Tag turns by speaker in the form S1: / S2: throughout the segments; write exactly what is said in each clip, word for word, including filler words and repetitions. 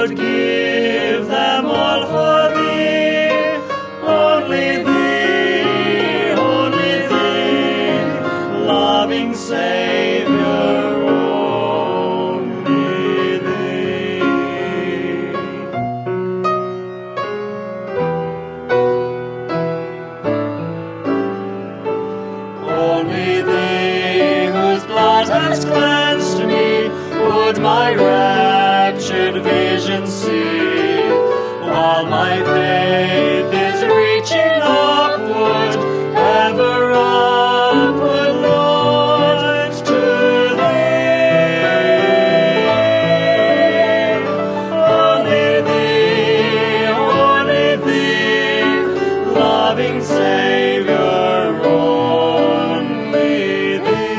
S1: would give them all for thee, only thee, only thee, loving Saviour, only thee. Only thee, whose blood has cleansed me, would my raptured vision see, while my faith is reaching upward, ever upward, Lord, to thee. Only thee, only thee, loving Saviour, only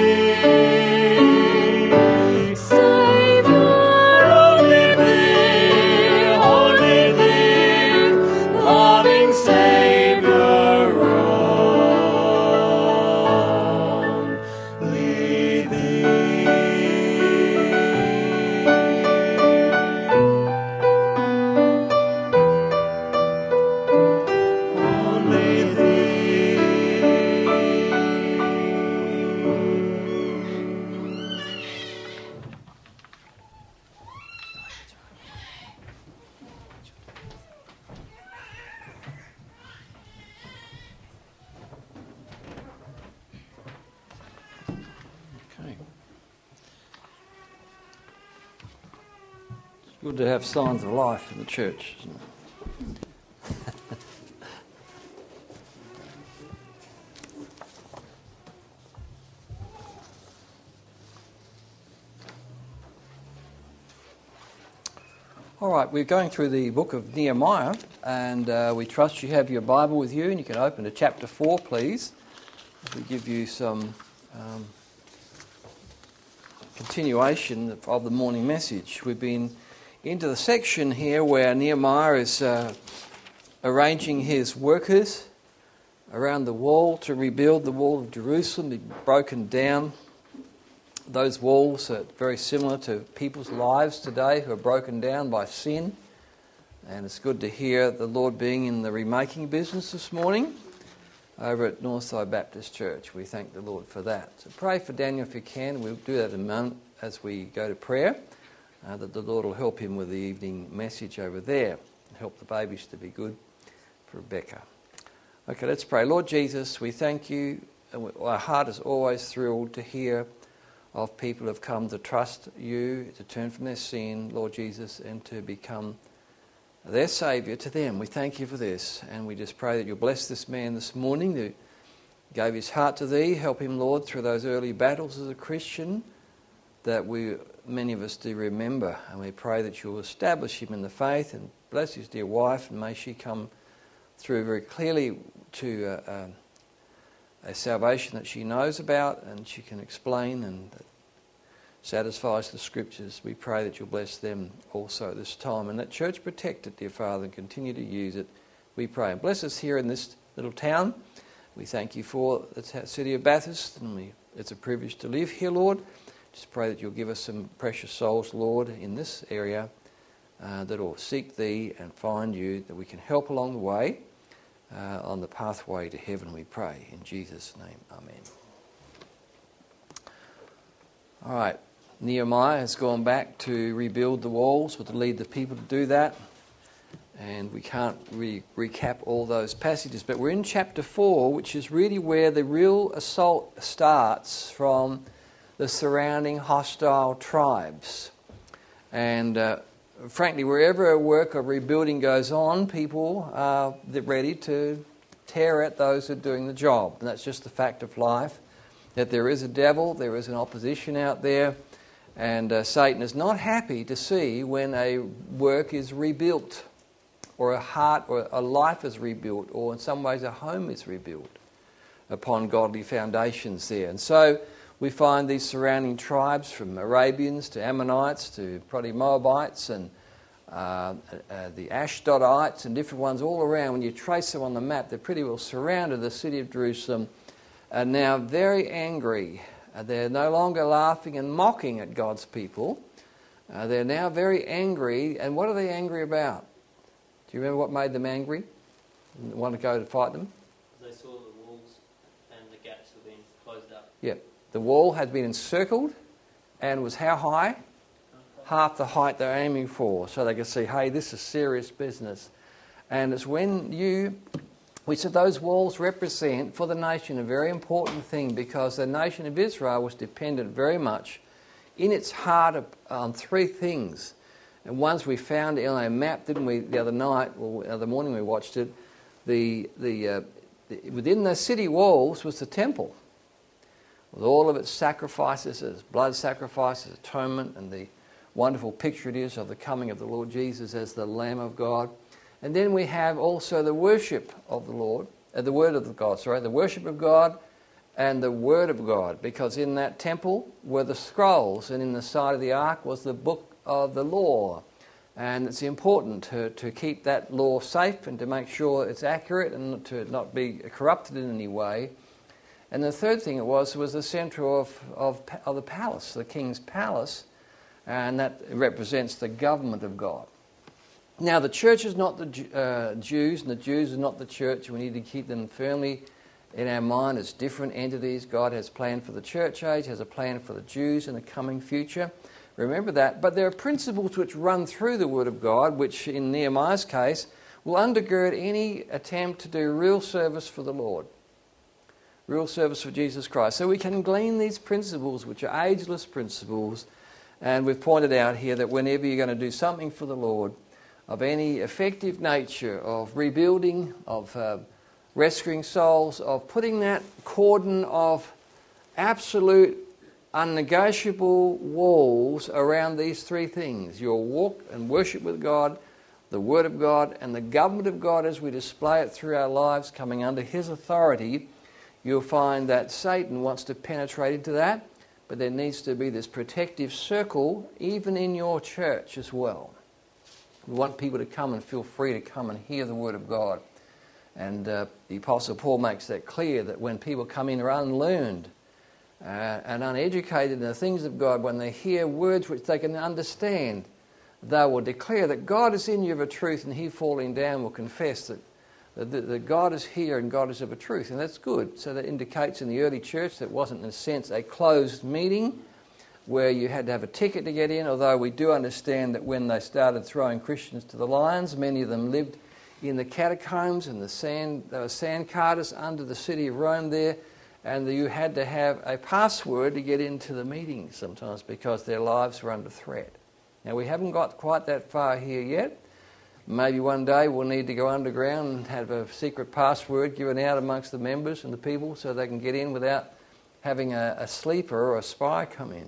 S1: thee. Saviour, only thee, only thee, loving Saviour, only thee. Only thee.
S2: Okay. It's good to have signs of life in the church, isn't it? All right, we're going through the book of Nehemiah, and uh, we trust you have your Bible with you, and you can open to chapter four, please. We give you some um, continuation of the morning message. We've been into the section here where Nehemiah is uh, arranging his workers around the wall to rebuild the wall of Jerusalem. They've broken down. Those walls are very similar to people's lives today who are broken down by sin. And it's good to hear the Lord being in the remaking business this morning over at Northside Baptist Church. We thank the Lord for that. So pray for Daniel if you can. We'll do that in a moment as we go to prayer, uh, that the Lord will help him with the evening message over there and help the babies to be good for Rebecca. Okay, let's pray. Lord Jesus, we thank you. And our heart is always thrilled to hear of people who have come to trust you, to turn from their sin, Lord Jesus, and to become their Saviour to them. We thank you for this, and we just pray that you'll bless this man this morning who gave his heart to thee. Help him, Lord, through those early battles as a Christian that we, many of us do remember, and we pray that you'll establish him in the faith and bless his dear wife, and may she come through very clearly to uh, uh, a salvation that she knows about and she can explain and that satisfies the Scriptures. We pray that you'll bless them also at this time, and that church protect it, dear Father, and continue to use it. We pray. And bless us here in this little town. We thank you for the t- city of Bathurst, and we, it's a privilege to live here, Lord. Just pray that you'll give us some precious souls, Lord, in this area uh, that will seek thee and find you, that we can help along the way. Uh, on the pathway to heaven, we pray. In Jesus' name, amen. All right, Nehemiah has gone back to rebuild the walls, or to lead the people to do that. And we can't really recap all those passages, but we're in chapter four, which is really where the real assault starts from the surrounding hostile tribes. And uh, frankly, wherever a work of rebuilding goes on, people are ready to tear at those who are doing the job. And that's just the fact of life, that there is a devil, there is an opposition out there, and uh, Satan is not happy to see when a work is rebuilt, or a heart or a life is rebuilt, or in some ways a home is rebuilt upon godly foundations there. And so we find these surrounding tribes, from Arabians to Ammonites to probably Moabites and uh, uh, the Ashdodites and different ones all around. When you trace them on the map, they're pretty well surrounded the city of Jerusalem, are now very angry. Uh, they're no longer laughing and mocking at God's people, Uh, they're now very angry, and what are they angry about? Do you remember what made them angry? And want to go to fight them?
S3: They saw the walls and the gaps were being closed up.
S2: Yep. The wall had been encircled and was how high? Half the height they're aiming for, so they could see, hey, this is serious business. And it's when you... We said those walls represent for the nation a very important thing, because the nation of Israel was dependent very much in its heart on three things. And once we found it on a map, didn't we, the other night, or the other morning we watched it, the, the, uh, the within the city walls was the temple, with all of its sacrifices, its blood sacrifices, atonement, and the wonderful picture it is of the coming of the Lord Jesus as the Lamb of God. And then we have also the worship of the Lord, uh, the Word of God, sorry, the worship of God and the Word of God, because in that temple were the scrolls, and in the side of the ark was the book of the law. And it's important to, to keep that law safe and to make sure it's accurate and to not be corrupted in any way. And the third thing it was was the centre of, of, of the palace, the king's palace, and that represents the government of God. Now, the church is not the uh, Jews, and the Jews are not the church. We need to keep them firmly in our mind as different entities. God has a plan for the church age, has a plan for the Jews in the coming future. Remember that. But there are principles which run through the Word of God, which in Nehemiah's case will undergird any attempt to do real service for the Lord, real service for Jesus Christ. So we can glean these principles, which are ageless principles, and we've pointed out here that whenever you're going to do something for the Lord, of any effective nature, of rebuilding, of uh, rescuing souls, of putting that cordon of absolute, unnegotiable walls around these three things: your walk and worship with God, the Word of God, and the government of God as we display it through our lives, coming under His authority, you'll find that Satan wants to penetrate into that, but there needs to be this protective circle even in your church as well. We want people to come and feel free to come and hear the Word of God. And uh, the Apostle Paul makes that clear, that when people come in are unlearned uh, and uneducated in the things of God, when they hear words which they can understand, they will declare that God is in you of a truth, and he falling down will confess that, that, that God is here and God is of a truth. And that's good. So that indicates in the early church that wasn't in a sense a closed meeting where you had to have a ticket to get in, although we do understand that when they started throwing Christians to the lions, many of them lived in the catacombs and the sand, there were sand carters under the city of Rome there, and you had to have a password to get into the meetings sometimes because their lives were under threat. Now, we haven't got quite that far here yet. Maybe one day we'll need to go underground and have a secret password given out amongst the members and the people so they can get in without having a, a sleeper or a spy come in.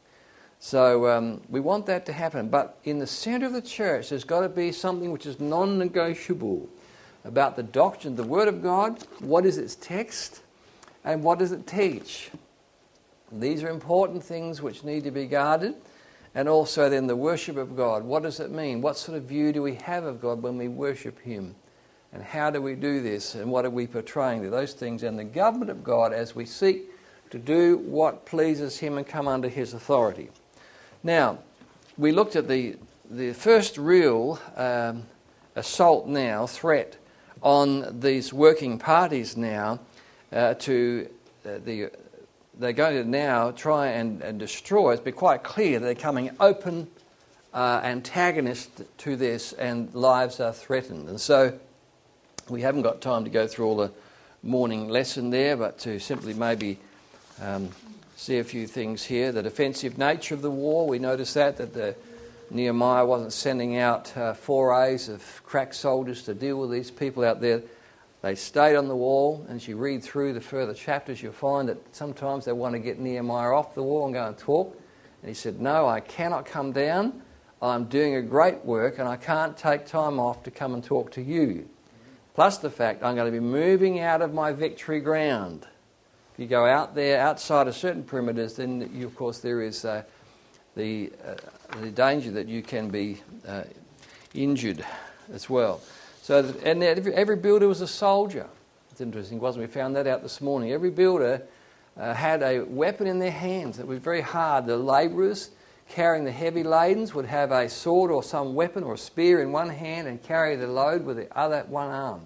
S2: So um, we want that to happen. But in the centre of the church, there's got to be something which is non-negotiable about the doctrine, the Word of God. What is its text? And what does it teach? These are important things which need to be guarded. And also then the worship of God. What does it mean? What sort of view do we have of God when we worship Him? And how do we do this? And what are we portraying? Those things. And the government of God as we seek to do what pleases Him and come under His authority. Now, we looked at the the first real um, assault now, threat on these working parties now uh, to uh, the they're going to now try and, and destroy. It's been quite clear that they're coming open uh, antagonist to this, and lives are threatened. And so we haven't got time to go through all the morning lesson there, but to simply maybe um, see a few things here. The defensive nature of the war, we noticed that, that the Nehemiah wasn't sending out uh, forays of crack soldiers to deal with these people out there. They stayed on the wall, and as you read through the further chapters, you'll find that sometimes they want to get Nehemiah off the wall and go and talk. And he said, no, I cannot come down. I'm doing a great work, and I can't take time off to come and talk to you. Plus the fact I'm going to be moving out of my victory ground. If you go out there outside of certain perimeters, then you, of course there is uh, the, uh, the danger that you can be uh, injured as well. So, that, and every, every builder was a soldier. It's interesting, wasn't it? We found that out this morning. Every builder uh, had a weapon in their hands. It was very hard. The labourers carrying the heavy ladens would have a sword or some weapon or a spear in one hand and carry the load with the other one arm.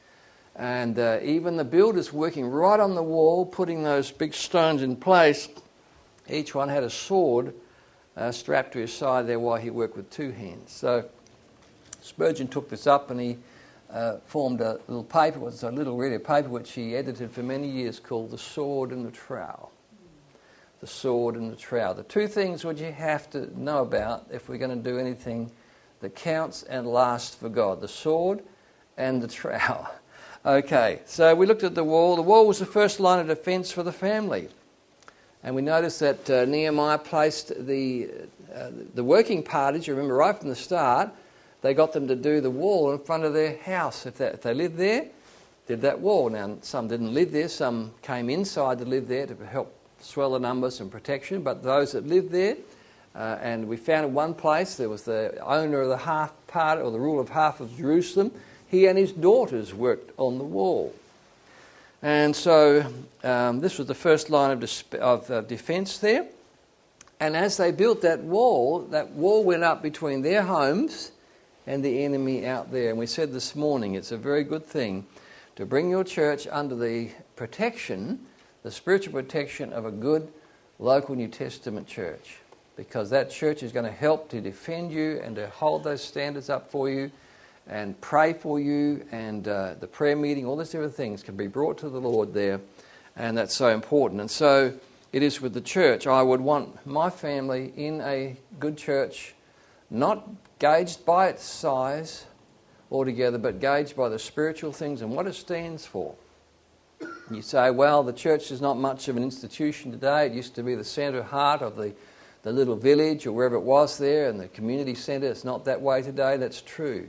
S2: And uh, even the builders working right on the wall, putting those big stones in place, each one had a sword uh, strapped to his side there while he worked with two hands. So Spurgeon took this up and he uh, formed a little paper, it was a little read of paper which he edited for many years, called The Sword and the Trowel. The sword and the trowel. The two things which you have to know about if we're going to do anything that counts and lasts for God. The sword and the trowel. Okay, so we looked at the wall. The wall was the first line of defence for the family. And we noticed that uh, Nehemiah placed the, uh, the working parties, you remember right from the start, they got them to do the wall in front of their house. If they, if they lived there, did that wall. Now, some didn't live there. Some came inside to live there to help swell the numbers and protection, but those that lived there, uh, and we found in one place there was the owner of the half part, or the rule of half of Jerusalem. He and his daughters worked on the wall. And so um, this was the first line of, dis- of uh, defence there. And as they built that wall, that wall went up between their homes and the enemy out there. And we said this morning, it's a very good thing to bring your church under the protection, the spiritual protection of a good local New Testament church, because that church is going to help to defend you and to hold those standards up for you and pray for you, and uh, the prayer meeting, all those different things can be brought to the Lord there, and that's so important. And so it is with the church. I would want my family in a good church, not gauged by its size altogether, but gauged by the spiritual things and what it stands for. You say, well, the church is not much of an institution today. It used to be the centre heart of the, the little village or wherever it was there, and the community centre. It's not that way today. That's true.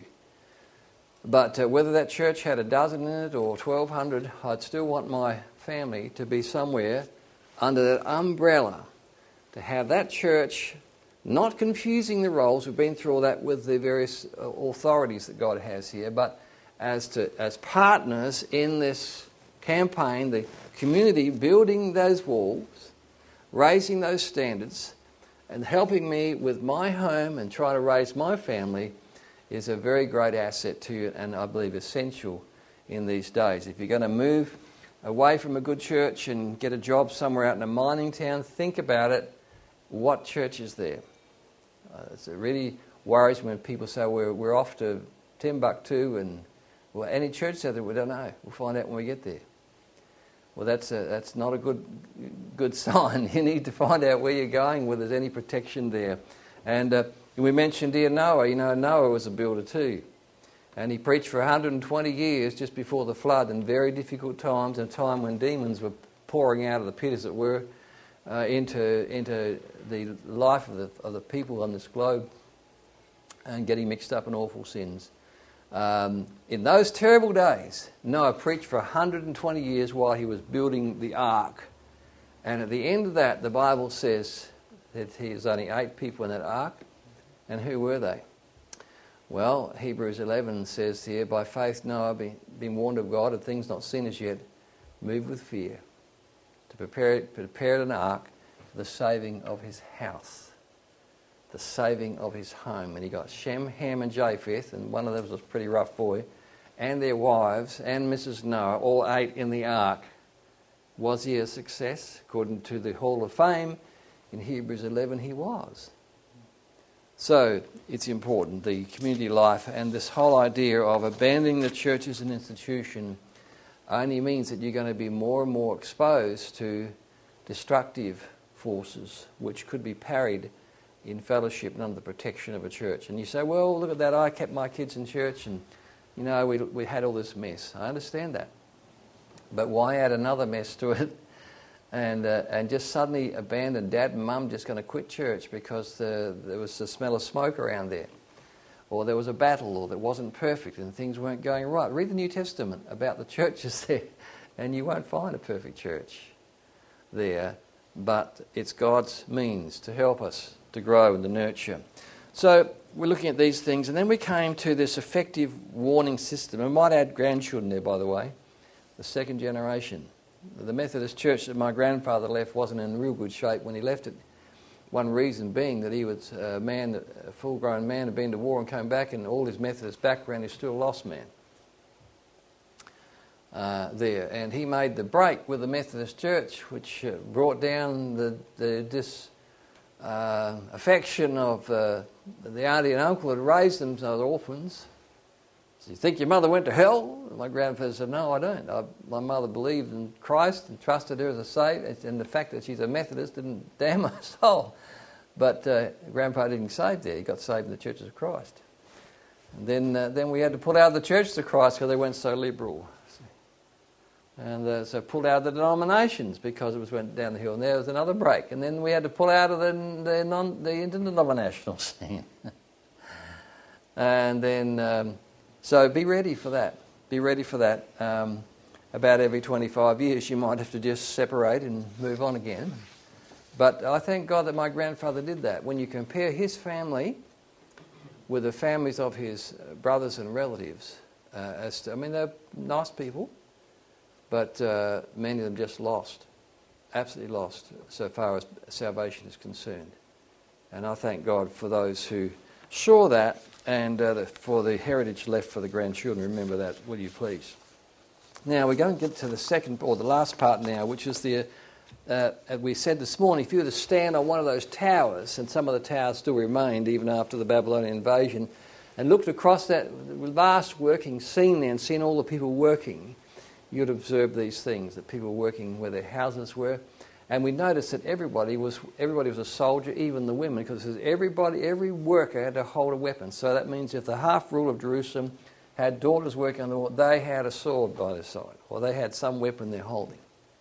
S2: But uh, whether that church had a dozen in it or twelve hundred, I'd still want my family to be somewhere under that umbrella, to have that church not confusing the roles. We've been through all that with the various uh, authorities that God has here, but as to as partners in this campaign, the community building those walls, raising those standards, and helping me with my home and try to raise my family is a very great asset to you, and I believe essential in these days. If you're going to move away from a good church and get a job somewhere out in a mining town, think about it. What church is there? Uh, it really worries me when people say we're, we're off to Timbuktu and, well, any church out there, we don't know. We'll find out when we get there. Well, that's a, that's not a good good sign. You need to find out where you're going, whether there's any protection there. And uh, we mentioned here Noah. You know, Noah was a builder too. And he preached for one hundred twenty years just before the flood, in very difficult times, a time when demons were pouring out of the pit, as it were, uh, into into the life of the, of the people on this globe and getting mixed up in awful sins. Um, in those terrible days, Noah preached for one hundred twenty years while he was building the ark. And at the end of that, the Bible says that he was only eight people in that ark. And who were they? Well, Hebrews eleven says here, by faith Noah, being been warned of God of things not seen as yet, moved with fear to prepare, prepared an ark for the saving of his house, the saving of his home. And he got Shem, Ham and Japheth, and one of them was a pretty rough boy, and their wives and Missus Noah, all eight in the ark. Was he a success? According to the Hall of Fame in Hebrews eleven, he was. So it's important, the community life, and this whole idea of abandoning the church as an institution only means that you're going to be more and more exposed to destructive forces which could be parried in fellowship and under the protection of a church. And you say, well, look at that, I kept my kids in church and, you know, we we had all this mess. I understand that. But why add another mess to it and uh, and just suddenly abandon dad and mum just going to quit church because the, there was the smell of smoke around there, or there was a battle, or that wasn't perfect and things weren't going right? Read the New Testament about the churches there and you won't find a perfect church there, but it's God's means to help us to grow and to nurture. So we're looking at these things, and then we came to this effective warning system. I might add grandchildren there, by the way, the second generation. The Methodist church that my grandfather left wasn't in real good shape when he left it. One reason being that he was a man, a full-grown man, had been to war and came back, and all his Methodist background, he's still a lost man uh, there. And he made the break with the Methodist Church, which uh, brought down the, the dis, uh, affection of uh, the auntie and uncle that raised them as orphans. So you think your mother went to hell? My grandfather said, no, I don't. I, my mother believed in Christ and trusted her as a savior, and the fact that she's a Methodist didn't damn her soul. But uh, Grandpa didn't get saved there. He got saved in the Churches of Christ. And then uh, then we had to pull out of the Churches of Christ because they went so liberal. And uh, so pulled out of the denominations because it was went down the hill. And there was another break. And then we had to pull out of the, the, non, the interdenominational scene. And then... Um, So be ready for that. Be ready for that. Um, about every twenty-five years you might have to just separate and move on again. But I thank God that my grandfather did that. When you compare his family with the families of his brothers and relatives, uh, as to, I mean, they're nice people, but uh, many of them just lost. Absolutely lost so far as salvation is concerned. And I thank God for those who saw that, and uh, the, for the heritage left for the grandchildren. Remember that, will you please? Now we're going to get to the second, or the last part now, which is the, uh, as we said this morning, if you were to stand on one of those towers, and some of the towers still remained even after the Babylonian invasion, and looked across that vast working scene there and seen all the people working, you'd observe these things, that people were working where their houses were. And we noticed that everybody was everybody was a soldier, even the women, because everybody, every worker had to hold a weapon. So that means if the half rule of Jerusalem had daughters working on the wall, they had a sword by their side, or they had some weapon they're holding.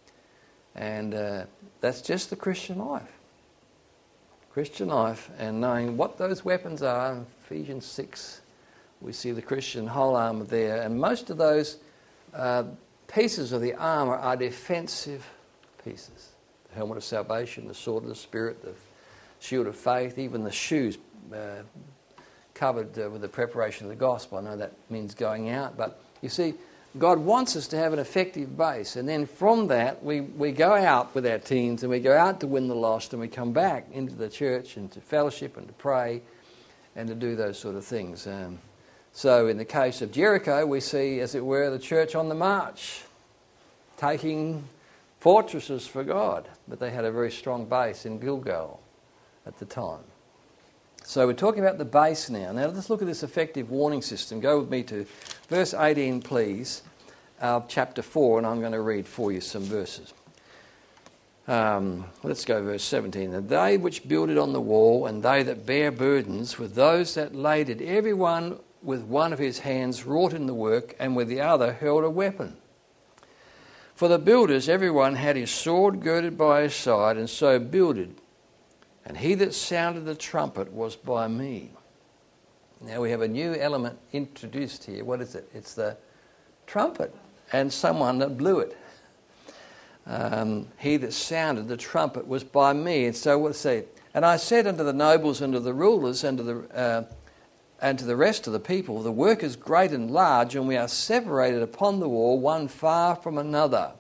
S2: And uh, that's just the Christian life. Christian life, and knowing what those weapons are. In Ephesians six, we see the Christian whole armour there. And most of those uh, pieces of the armour are defensive pieces. The helmet of salvation, the sword of the Spirit, the shield of faith, even the shoes uh, covered uh, with the preparation of the gospel. I know that means going out, but you see, God wants us to have an effective base, and then from that we, we go out with our teams, and we go out to win the lost, and we come back into the church and to fellowship and to pray and to do those sort of things. Um, so in the case of Jericho, we see, as it were, the church on the march, taking fortresses for God, but they had a very strong base in Gilgal at the time. So we're talking about the base now. Now let's look at this effective warning system. Go with me to verse eighteen, please, of chapter four, and I'm going to read for you some verses. Um, let's go verse seventeen. And they which builded on the wall, and they that bear burdens, with those that laid it, every one with one of his hands wrought in the work, and with the other held a weapon. For the builders, everyone had his sword girded by his side, and so builded. And he that sounded the trumpet was by me. Now we have a new element introduced here. What is it? It's the trumpet, and someone that blew it. Um, he that sounded the trumpet was by me. And so we'll say, and I said unto the nobles and to the rulers and to the uh, and to the rest of the people, the work is great and large, and we are separated upon the wall, one far from another.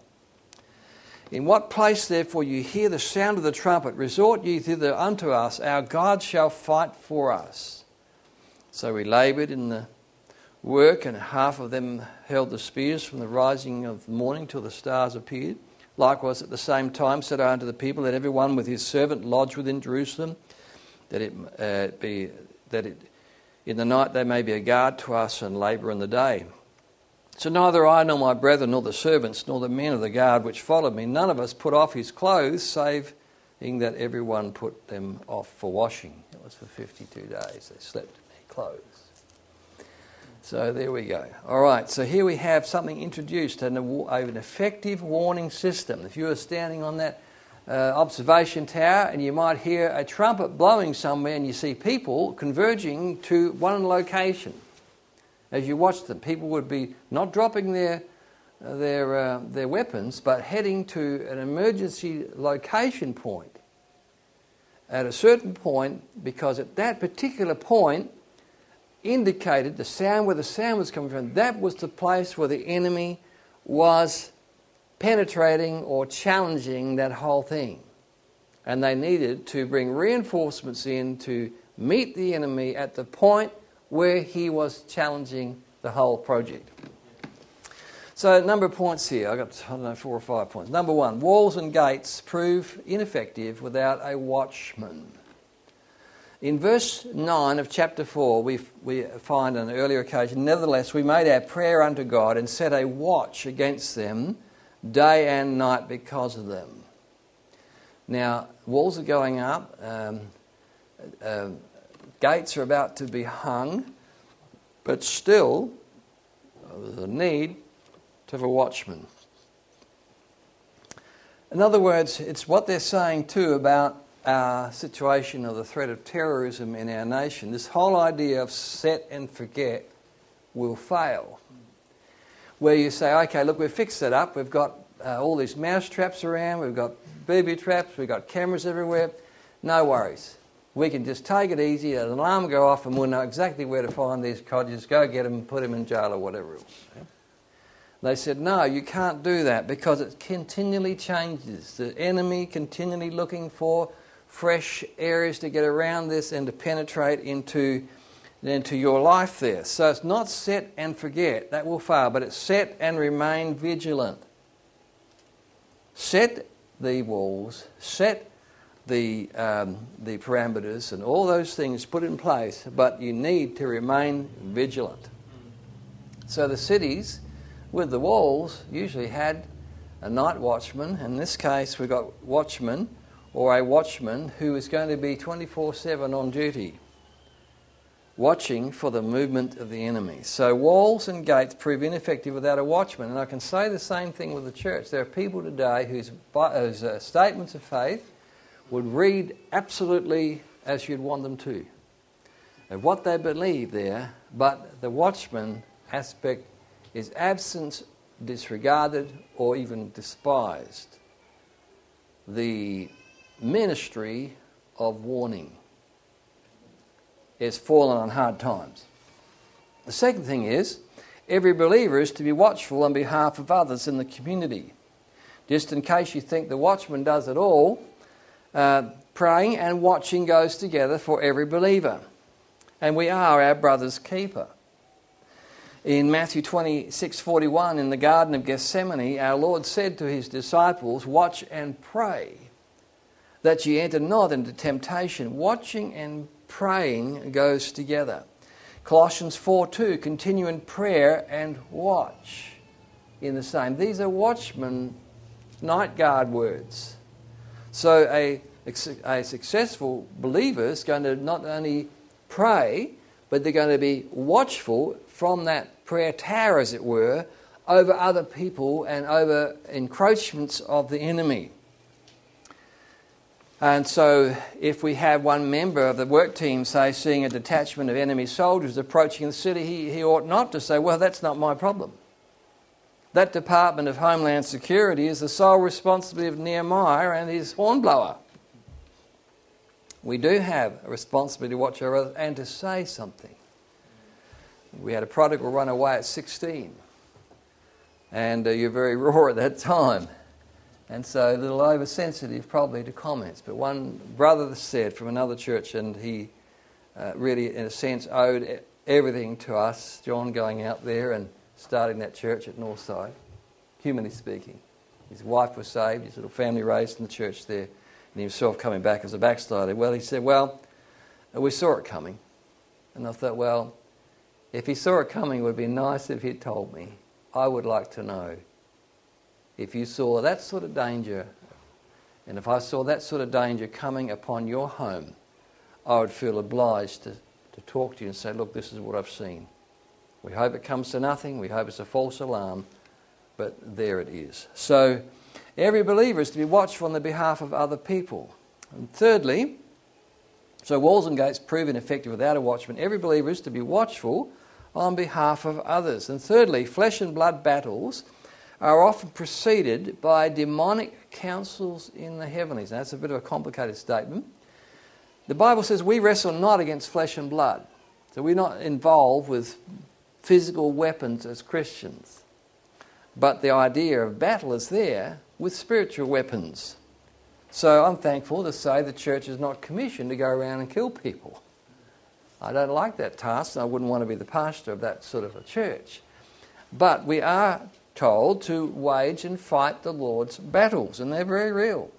S2: In what place, therefore, you hear the sound of the trumpet, resort ye thither unto us, our God shall fight for us. So we laboured in the work, and half of them held the spears from the rising of the morning till the stars appeared. Likewise at the same time said I unto the people, let every one with his servant lodge within Jerusalem, that it uh, be that it in the night they may be a guard to us and labour in the day. So neither I nor my brethren nor the servants nor the men of the guard which followed me, none of us put off his clothes, save in that every one put them off for washing. It was for fifty-two days they slept in their clothes. So there we go. All right, so here we have something introduced, an, an effective warning system. If you were standing on that uh, observation tower and you might hear a trumpet blowing somewhere and you see people converging to one location. As you watch them, people would be not dropping their uh, their uh, their weapons, but heading to an emergency location point at a certain point, because at that particular point indicated the sound where the sound was coming from. That was the place where the enemy was penetrating or challenging that whole thing. And they needed to bring reinforcements in to meet the enemy at the point where he was challenging the whole project. So a number of points here. I've got, I don't know, four or five points. Number one, walls and gates prove ineffective without a watchman. In verse nine of chapter four, we we find on an earlier occasion, nevertheless, we made our prayer unto God and set a watch against them day and night because of them. Now, walls are going up, um, uh, gates are about to be hung, but still there's a need to have a watchman. In other words, it's what they're saying too about our situation of the threat of terrorism in our nation. This whole idea of set and forget will fail. Where you say, okay, look, we've fixed it up, we've got uh, all these mouse traps around, we've got booby traps, we've got cameras everywhere, no worries. We can just take it easy, an alarm go off and we'll know exactly where to find these codgers, go get them, put them in jail or whatever else. They said, no, you can't do that because it continually changes. The enemy continually looking for fresh areas to get around this and to penetrate into, into your life there. So it's not set and forget, that will fail, but it's set and remain vigilant. Set the walls, set the, um, the parameters and all those things put in place, but you need to remain vigilant. So the cities with the walls usually had a night watchman. In this case, we've got watchmen or a watchman who is going to be twenty-four seven on duty, watching for the movement of the enemy. So walls and gates prove ineffective without a watchman. And I can say the same thing with the church. There are people today whose, whose uh, statements of faith would read absolutely as you'd want them to, of what they believe there, but the watchman aspect is absent, disregarded, or even despised. The ministry of warning is fallen on hard times. The second thing is, every believer is to be watchful on behalf of others in the community. Just in case you think the watchman does it all, uh, praying and watching goes together for every believer. And we are our brother's keeper. In Matthew twenty-six forty-one, in the Garden of Gethsemane, our Lord said to his disciples, watch and pray, that ye enter not into temptation. Watching and praying goes together. Colossians four two, continue in prayer and watch in the same. These are watchman, night guard words. So a, a successful believer is going to not only pray, but they're going to be watchful from that prayer tower, as it were, over other people and over encroachments of the enemy. And so if we have one member of the work team, say, seeing a detachment of enemy soldiers approaching the city, he, he ought not to say, well, that's not my problem. That Department of Homeland Security is the sole responsibility of Nehemiah and his hornblower. We do have a responsibility to watch our others and to say something. We had a prodigal run away at sixteen. And uh, you're very raw at that time. And so a little oversensitive probably to comments. But one brother said from another church, and he uh, really, in a sense, owed everything to us, John going out there and starting that church at Northside, humanly speaking. His wife was saved, his little family raised in the church there, and himself coming back as a backslider. Well, he said, well, we saw it coming. And I thought, well, if he saw it coming, it would be nice if he'd told me. I would like to know. If you saw that sort of danger, and if I saw that sort of danger coming upon your home, I would feel obliged to, to talk to you and say, look, this is what I've seen. We hope it comes to nothing. We hope it's a false alarm. But there it is. So every believer is to be watchful on the behalf of other people. And thirdly, so walls and gates prove ineffective without a watchman. Every believer is to be watchful on behalf of others. And thirdly, flesh and blood battles are often preceded by demonic counsels in the heavenlies. Now, that's a bit of a complicated statement. The Bible says we wrestle not against flesh and blood. So we're not involved with physical weapons as Christians. But the idea of battle is there with spiritual weapons. So I'm thankful to say the church is not commissioned to go around and kill people. I don't like that task, and I wouldn't want to be the pastor of that sort of a church. But we are told to wage and fight the Lord's battles, and they're very real.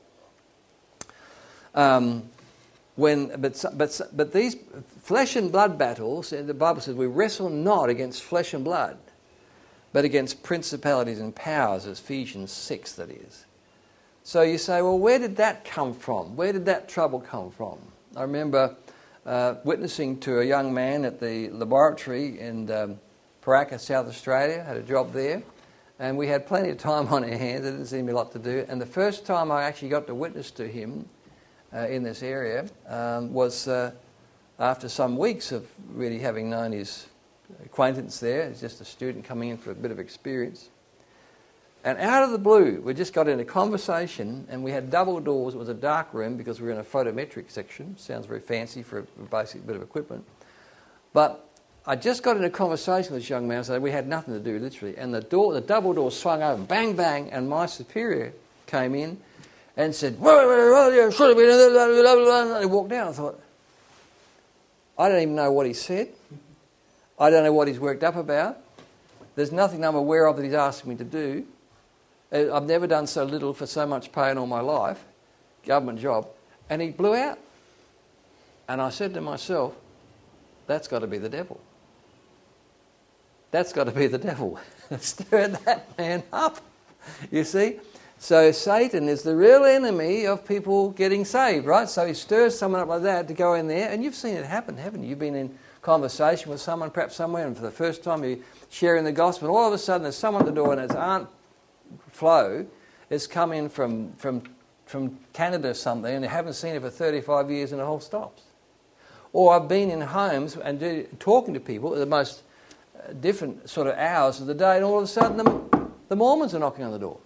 S2: Um, when, but, but, but these flesh and blood battles, the Bible says we wrestle not against flesh and blood, but against principalities and powers, as Ephesians six that is. So you say, well, where did that come from? Where did that trouble come from? I remember uh, witnessing to a young man at the laboratory in um, Paraka, South Australia, had a job there, and we had plenty of time on our hands. There didn't seem to be a lot to do. And the first time I actually got to witness to him uh, in this area um, was uh, after some weeks of really having known his acquaintance there. He's just a student coming in for a bit of experience. And out of the blue, we just got in a conversation, and we had double doors. It was a dark room because we were in a photometric section. Sounds very fancy for a basic bit of equipment. But I just got in a conversation with this young man, so we had nothing to do, literally. And the door, the double door swung open, bang, bang, and my superior came in and said, well, well, yeah, should have been, and he walked down. I thought, I don't even know what he said. I don't know what he's worked up about. There's nothing I'm aware of that he's asking me to do. I've never done so little for so much pay in all my life, government job, and he blew out. And I said to myself, that's got to be the devil. That's got to be the devil. Stirred that man up, you see. So Satan is the real enemy of people getting saved, right? So he stirs someone up like that to go in there, and you've seen it happen, haven't you? You've been in conversation with someone, perhaps somewhere, and for the first time you're sharing the gospel, and all of a sudden there's someone at the door, and it's Aunt Flo has come in from, from, from Canada or something, and they haven't seen her for thirty-five years, and it all stops. Or I've been in homes and do, talking to people at the most uh, different sort of hours of the day, and all of a sudden the, the Mormons are knocking on the door.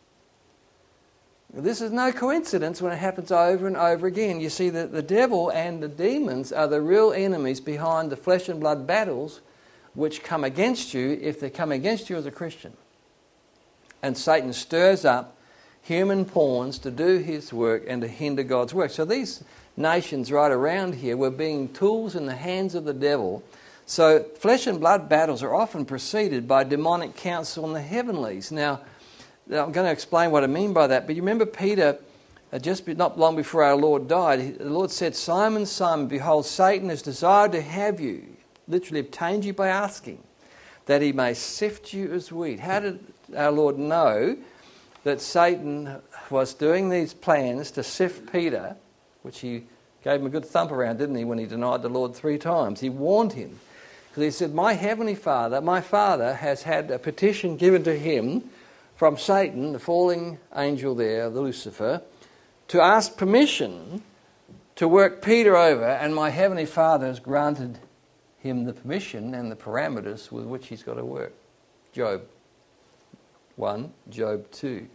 S2: This is no coincidence when it happens over and over again. You see that the devil and the demons are the real enemies behind the flesh and blood battles which come against you if they come against you as a Christian. And Satan stirs up human pawns to do his work and to hinder God's work. So these nations right around here were being tools in the hands of the devil. So flesh and blood battles are often preceded by demonic counsel in the heavenlies. Now, I'm going to explain what I mean by that. But you remember Peter, uh, just not long before our Lord died, the Lord said, Simon, Simon, behold, Satan has desired to have you, literally obtained you by asking, that he may sift you as wheat. How did our Lord know that Satan was doing these plans to sift Peter, which he gave him a good thump around, didn't he, when he denied the Lord three times? He warned him. Because he said, my heavenly Father, my Father has had a petition given to him from Satan, the falling angel there, the Lucifer, to ask permission to work Peter over, and my heavenly Father has granted him the permission and the parameters with which he's got to work. Job one, Job two.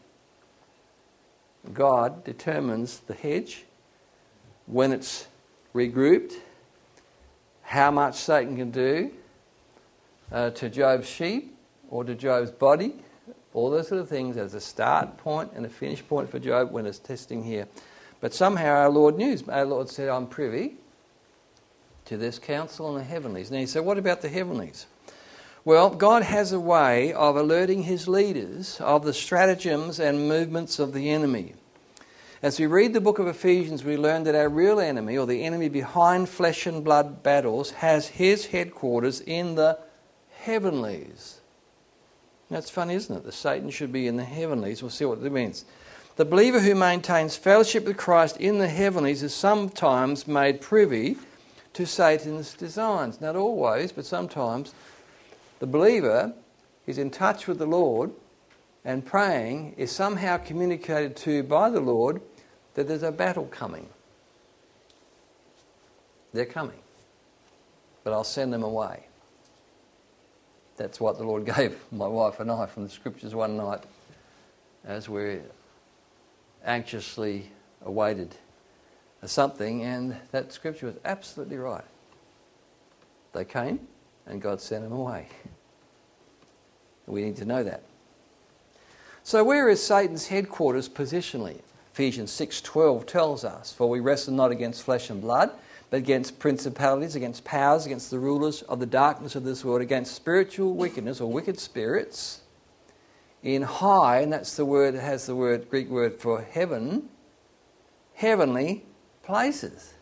S2: God determines the hedge, when it's regrouped, how much Satan can do uh, to Job's sheep or to Job's body. All those sort of things as a start point and a finish point for Job when it's testing here. But somehow our Lord knew. Our Lord said, I'm privy to this counsel in the heavenlies. Now you say, what about the heavenlies? Well, God has a way of alerting his leaders of the stratagems and movements of the enemy. As we read the book of Ephesians, we learn that our real enemy, or the enemy behind flesh and blood battles, has his headquarters in the heavenlies. That's funny, isn't it? The Satan should be in the heavenlies. We'll see what that means. The believer who maintains fellowship with Christ in the heavenlies is sometimes made privy to Satan's designs. Not always, but sometimes the believer is in touch with the Lord and praying is somehow communicated to by the Lord that there's a battle coming. They're coming, but I'll send them away. That's what the Lord gave my wife and I from the Scriptures one night as we anxiously awaited something, and that Scripture was absolutely right. They came and God sent them away. We need to know that. So where is Satan's headquarters positionally? Ephesians six twelve tells us, for we wrestle not against flesh and blood, but against principalities, against powers, against the rulers of the darkness of this world, against spiritual wickedness or wicked spirits in high, and that's the word, it has the word, Greek word for heaven, heavenly places.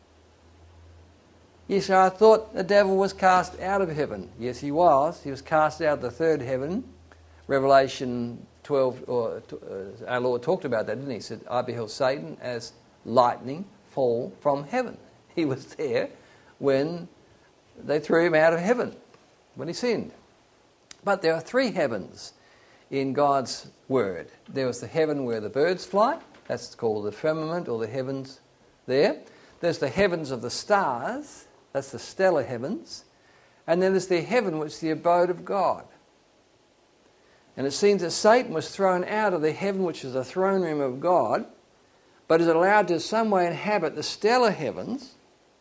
S2: Yes, I thought the devil was cast out of heaven. Yes, he was. He was cast out of the third heaven. Revelation twelve, or uh, our Lord talked about that, didn't he? He said, I beheld Satan as lightning fall from heaven. He was there when they threw him out of heaven, when he sinned. But there are three heavens in God's word. There was the heaven where the birds fly. That's called the firmament, or the heavens there. There's the heavens of the stars. That's the stellar heavens. And then there's the heaven which is the abode of God. And it seems that Satan was thrown out of the heaven which is the throne room of God, but is allowed to some way inhabit the stellar heavens.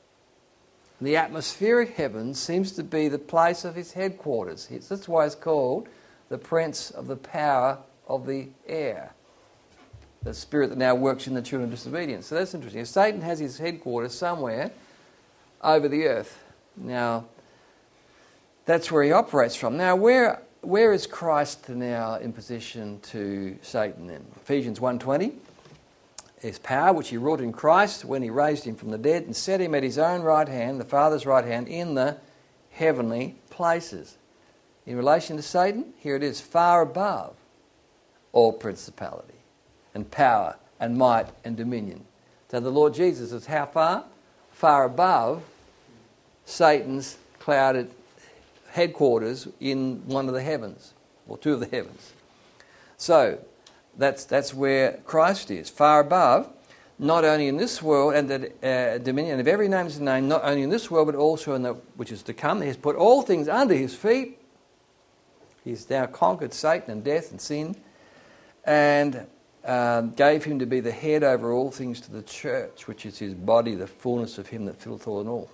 S2: The atmospheric heavens seems to be the place of his headquarters. That's why it's called the prince of the power of the air, the spirit that now works in the children of disobedience. So that's interesting. Satan has his headquarters somewhere over the earth. Now, that's where he operates from. Now, where where is Christ now in position to Satan then? Ephesians one twenty. His power which he wrought in Christ when he raised him from the dead and set him at his own right hand, the Father's right hand, in the heavenly places. In relation to Satan, here it is, far above all principality and power and might and dominion. So the Lord Jesus is how far? Far above Satan's clouded headquarters in one of the heavens, or two of the heavens. So that's that's where Christ is, far above, not only in this world, and the uh, dominion of every name is named, not only in this world, but also in the which is to come. He has put all things under his feet. He's now conquered Satan and death and sin, and um, gave him to be the head over all things to the church, which is his body, the fullness of him that filleth all in all.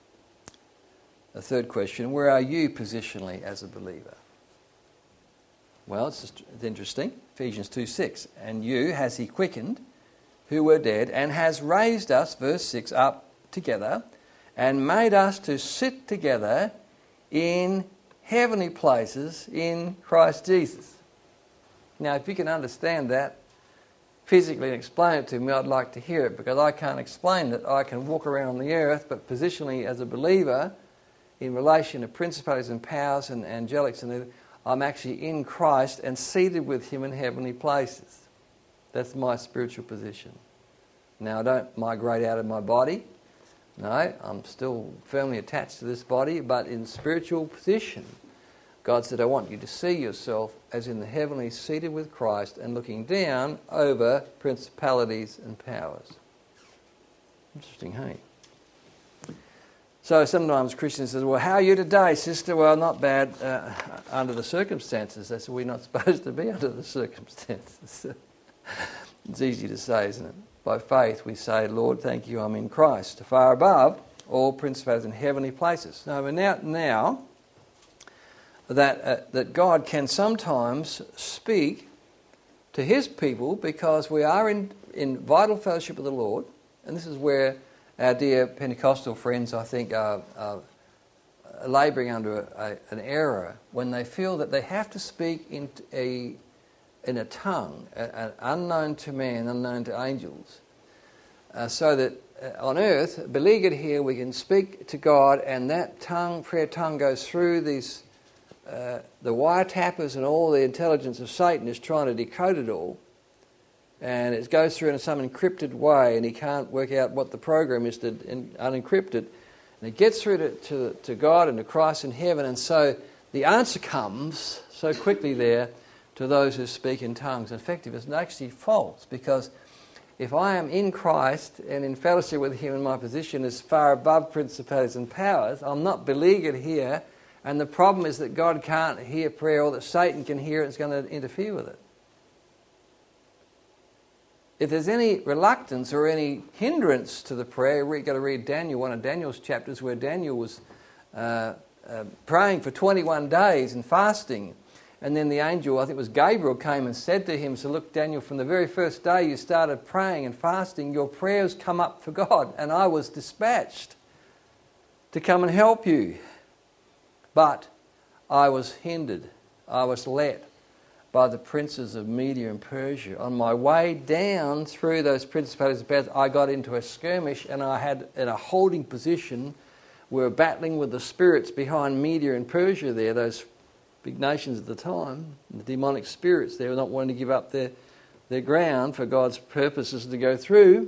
S2: The third question, where are you positionally as a believer? Well, it's, just, it's interesting. Ephesians two six. And you has he quickened, who were dead, and has raised us, verse six, up together, and made us to sit together in heavenly places in Christ Jesus. Now, if you can understand that physically and explain it to me, I'd like to hear it, because I can't explain that. I can walk around on the earth, but positionally as a believer, in relation to principalities and powers and angelics, and I'm actually in Christ and seated with him in heavenly places. That's my spiritual position. Now, I don't migrate out of my body. No, I'm still firmly attached to this body, but in spiritual position, God said, I want you to see yourself as in the heavenly, seated with Christ and looking down over principalities and powers. Interesting, hey? So sometimes Christians say, well, how are you today, sister? Well, not bad uh, under the circumstances. That's we're not supposed to be under the circumstances. It's easy to say, isn't it? By faith we say, Lord, thank you, I'm in Christ, far above all principalities in heavenly places. Now, we're now, now that, uh, that God can sometimes speak to his people because we are in, in vital fellowship with the Lord, and this is where our dear Pentecostal friends, I think, are, are labouring under a, a, an error when they feel that they have to speak in a, in a tongue, a, a unknown to man, unknown to angels, uh, so that uh, on earth, beleaguered here, we can speak to God, and that tongue, prayer tongue, goes through these, uh, the wiretappers, and all the intelligence of Satan is trying to decode it all. And it goes through in some encrypted way, and he can't work out what the program is to unencrypt it. And it gets through to, to, to God and to Christ in heaven, and so the answer comes so quickly there to those who speak in tongues. In fact, it's actually false, because if I am in Christ and in fellowship with him, and my position is far above principalities and powers, I'm not beleaguered here, and the problem is that God can't hear prayer, or that Satan can hear it and is going to interfere with it. If there's any reluctance or any hindrance to the prayer, we've got to read Daniel, one of Daniel's chapters, where Daniel was uh, uh, praying for twenty-one days and fasting. And then the angel, I think it was Gabriel, came and said to him, so look, Daniel, from the very first day you started praying and fasting, your prayers come up for God. And I was dispatched to come and help you. But I was hindered, I was let by the princes of Media and Persia. On my way down through those principalities and powers, I got into a skirmish, and I had in a holding position. We were battling with the spirits behind Media and Persia there, those big nations at the time, the demonic spirits. They were not wanting to give up their, their ground for God's purposes to go through.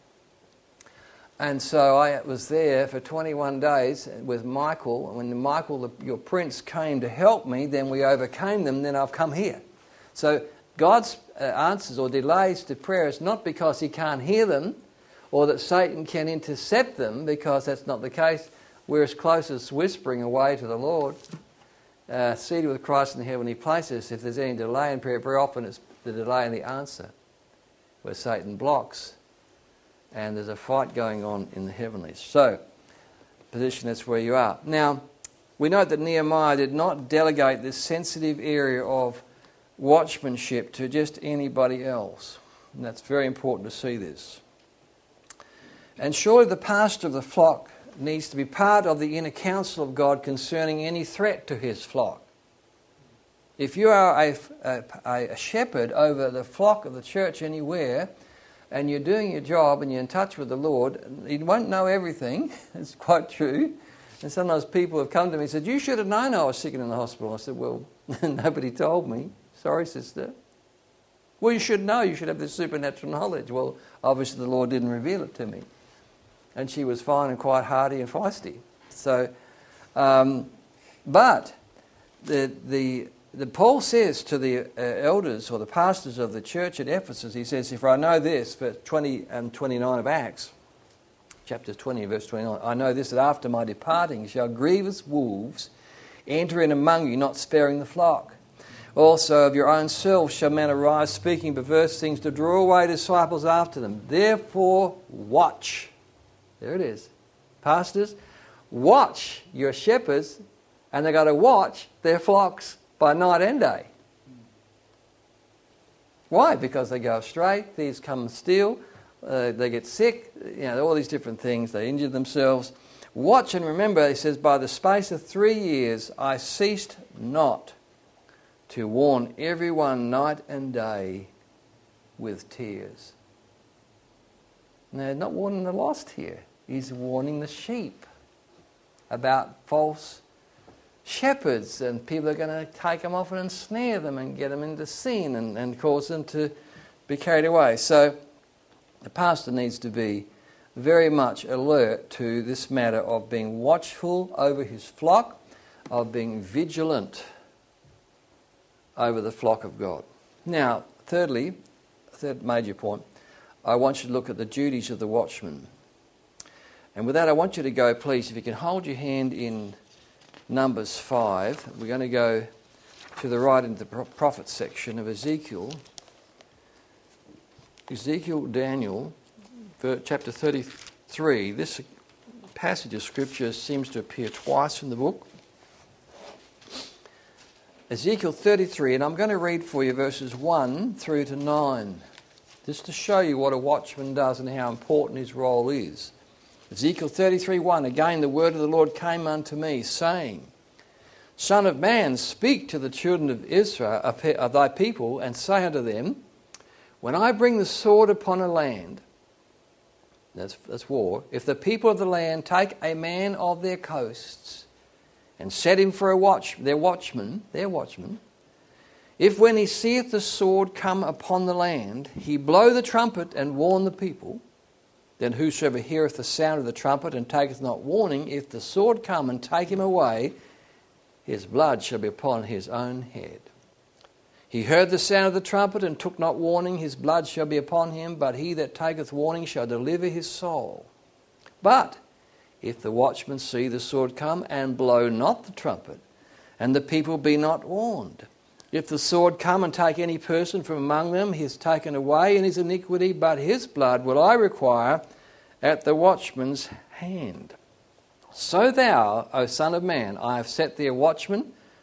S2: And so I was there for twenty-one days with Michael. And when Michael, the, your prince, came to help me, then we overcame them, then I've come here. So God's uh, answers or delays to prayers, not because he can't hear them or that Satan can intercept them, because that's not the case. We're as close as whispering away to the Lord. Uh, seated with Christ in the heavenly places. If there's any delay in prayer, very often it's the delay in the answer, where Satan blocks, and there's a fight going on in the heavenlies. So, position, that's where you are. Now, we note that Nehemiah did not delegate this sensitive area of watchmanship to just anybody else. And that's very important to see this. And surely the pastor of the flock needs to be part of the inner counsel of God concerning any threat to his flock. If you are a, a, a shepherd over the flock of the church anywhere, and you're doing your job and you're in touch with the Lord, you won't know everything. It's quite true. And sometimes people have come to me and said, you should have known I was sick in the hospital. I said, well, nobody told me. Sorry, sister. Well, you should know. You should have this supernatural knowledge. Well, obviously the Lord didn't reveal it to me. And she was fine and quite hardy and feisty. So, um, but the the the Paul says to the uh, elders or the pastors of the church at Ephesus, he says, if I know this, verse twenty and twenty-nine of Acts, chapter twenty, verse twenty-nine, I know this, that after my departing shall grievous wolves enter in among you, not sparing the flock. Also of your own selves shall men arise, speaking perverse things to draw away disciples after them. Therefore watch. There it is. Pastors, watch your shepherds, and they've got to watch their flocks by night and day. Why? Because they go astray, thieves come and steal, uh, they get sick, you know, all these different things, they injure themselves. Watch and remember, he says, by the space of three years I ceased not to warn everyone night and day with tears. Now, not warning the lost here. He's warning the sheep about false shepherds, and people are going to take them off and ensnare them and get them into sin and, and cause them to be carried away. So the pastor needs to be very much alert to this matter of being watchful over his flock, of being vigilant over the flock of God. Now, thirdly, third major point, I want you to look at the duties of the watchman. And with that, I want you to go, please, if you can hold your hand in Numbers five. We're going to go to the right into the prophet section of Ezekiel. Ezekiel, Daniel, chapter thirty-three. This passage of Scripture seems to appear twice in the book. Ezekiel thirty-three, and I'm going to read for you verses one through to nine, just to show you what a watchman does and how important his role is. Ezekiel thirty-three, one, again the word of the Lord came unto me, saying, Son of man, speak to the children of Israel, of thy people, and say unto them, when I bring the sword upon a land, that's, that's war, if the people of the land take a man of their coasts and set him for a watch, their watchman, their watchman, if when he seeth the sword come upon the land, he blow the trumpet and warn the people, then whosoever heareth the sound of the trumpet and taketh not warning, if the sword come and take him away, his blood shall be upon his own head. He heard the sound of the trumpet and took not warning, his blood shall be upon him, but he that taketh warning shall deliver his soul. But if the watchman see the sword come and blow not the trumpet, and the people be not warned, if the sword come and take any person from among them, he is taken away in his iniquity, but his blood will I require at the watchman's hand. So thou, O son of man, I have set thee a watchman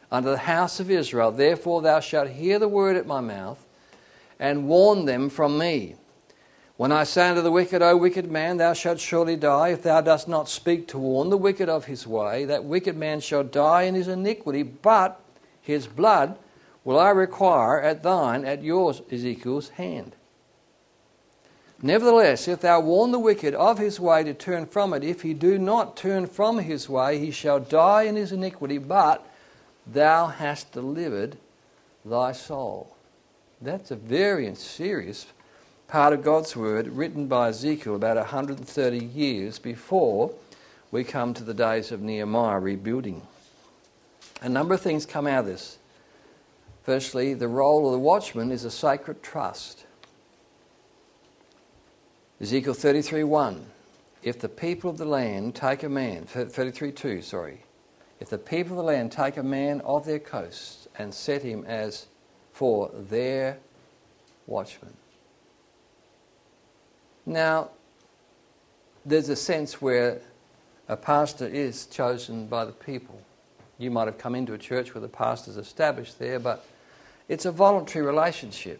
S2: unto the house of Israel. Therefore thou shalt hear the word at my mouth, and warn them from me. When I say unto the wicked, O wicked man, thou shalt surely die, if thou dost not speak to warn the wicked of his way, that wicked man shall die in his iniquity, but his blood will I require at thine, at yours, Ezekiel's hand. Nevertheless, if thou warn the wicked of his way to turn from it, if he do not turn from his way, he shall die in his iniquity, but thou hast delivered thy soul. That's a very serious part of God's word, written by Ezekiel about one hundred thirty years before we come to the days of Nehemiah rebuilding. A number of things come out of this. Firstly, the role of the watchman is a sacred trust. Ezekiel thirty-three one, if the people of the land take a man, thirty-three two, sorry, if the people of the land take a man of their coasts and set him as for their watchman. Now, there's a sense where a pastor is chosen by the people. You might have come into a church where the pastor's established there, but it's a voluntary relationship.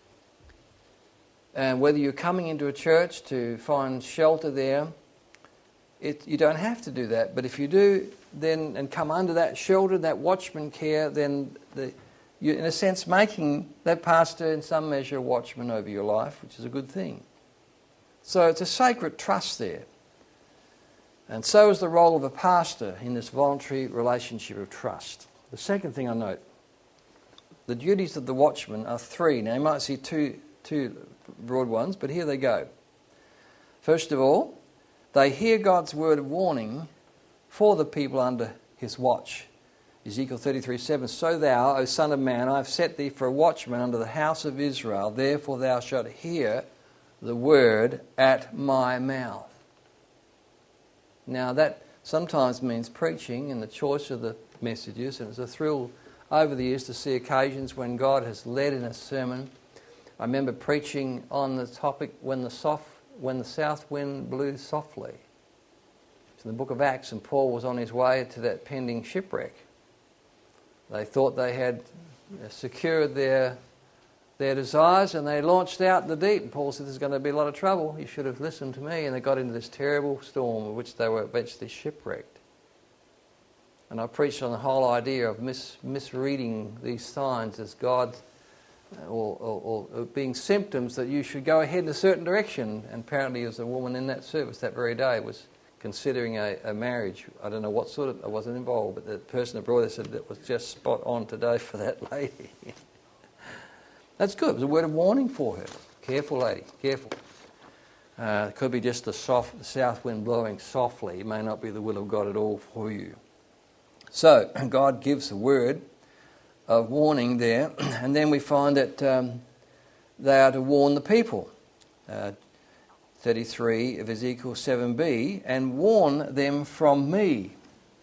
S2: And whether you're coming into a church to find shelter there, it, you don't have to do that. But if you do, then and come under that shelter, that watchman care, then the, you're in a sense making that pastor in some measure a watchman over your life, which is a good thing. So it's a sacred trust there. And so is the role of a pastor in this voluntary relationship of trust. The second thing I note, the duties of the watchman are three. Now you might see two, two broad ones, but here they go. First of all, they hear God's word of warning for the people under his watch. Ezekiel thirty-three seven, so thou, O son of man, I have set thee for a watchman under the house of Israel, therefore thou shalt hear the word at my mouth. Now that sometimes means preaching and the choice of the messages, and it's a thrill over the years to see occasions when God has led in a sermon. I remember preaching on the topic when the soft, when the south wind blew softly. It's in the book of Acts, and Paul was on his way to that pending shipwreck. They thought they had secured their their desires, and they launched out in the deep. And Paul said, there's going to be a lot of trouble. You should have listened to me. And they got into this terrible storm of which they were eventually shipwrecked. And I preached on the whole idea of mis- misreading these signs as God, or, or, or being symptoms that you should go ahead in a certain direction. And apparently, as a woman in that service that very day was considering a, a marriage. I don't know what sort of, I wasn't involved, but the person that brought it said that was just spot on today for that lady. That's good. It was a word of warning for her. Careful, lady, careful. Uh, it could be just the soft the south wind blowing softly. It may not be the will of God at all for you. So, God gives a word of warning there, and then we find that um, they are to warn the people. Uh, thirty-three of Ezekiel seven b, and warn them from me.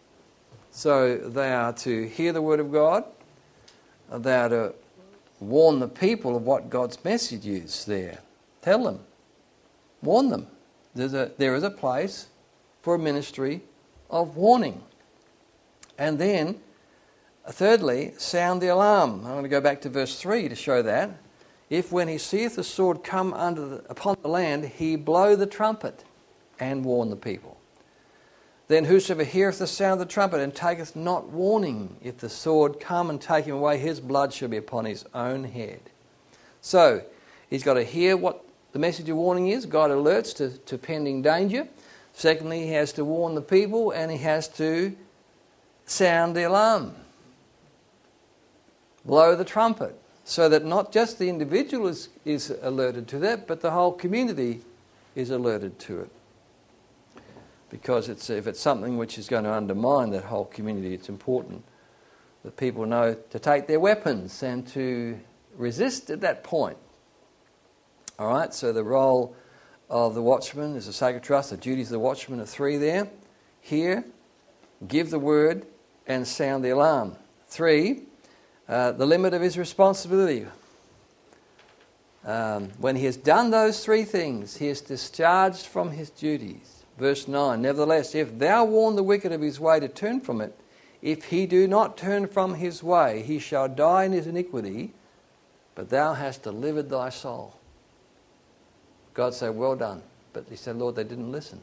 S2: So they are to hear the word of God. They are to warn the people of what God's message is there. Tell them. Warn them. There's a, there is a place for a ministry of warning. And then, thirdly, sound the alarm. I'm going to go back to verse three to show that. If when he seeth the sword come under the, upon the land, he blow the trumpet and warn the people. Then whosoever heareth the sound of the trumpet and taketh not warning, if the sword come and take him away, his blood shall be upon his own head. So, he's got to hear what the message of warning is. God alerts to, to pending danger. Secondly, he has to warn the people, and he has to sound the alarm. Blow the trumpet. So that not just the individual is, is alerted to that, but the whole community is alerted to it. Because it's, if it's something which is going to undermine that whole community, it's important that people know to take their weapons and to resist at that point. All right, so the role of the watchman is a sacred trust. The duties of the watchman are three there. Hear, give the word, and sound the alarm. Three, uh, the limit of his responsibility. Um, when he has done those three things, he is discharged from his duties. Verse nine, nevertheless, if thou warn the wicked of his way to turn from it, If he do not turn from his way, he shall die in his iniquity, but thou hast delivered thy soul. God said, well done. But he said, Lord, they didn't listen.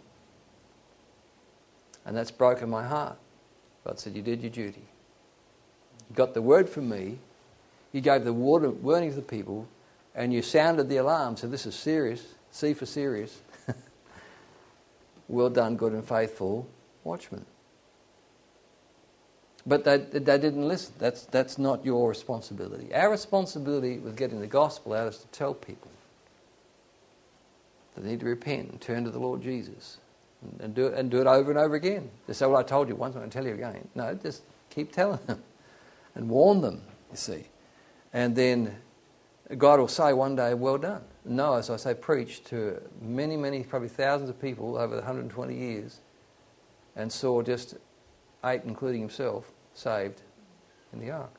S2: And that's broken my heart. God said, you did your duty. You got the word from me. You gave the warning to the people, and you sounded the alarm. So this is serious. C for serious. Well done, good and faithful watchman. But they, they didn't listen. That's, that's not your responsibility. Our responsibility with getting the gospel out is to tell people that they need to repent and turn to the Lord Jesus. And, and, do it, and do it over and over again. They say, well, I told you once, I'm going to tell you again. No, just keep telling them and warn them, you see. And then God will say one day, well done. Noah, as I say, preached to many, many, probably thousands of people over one hundred twenty years and saw just eight, including himself, saved in the ark.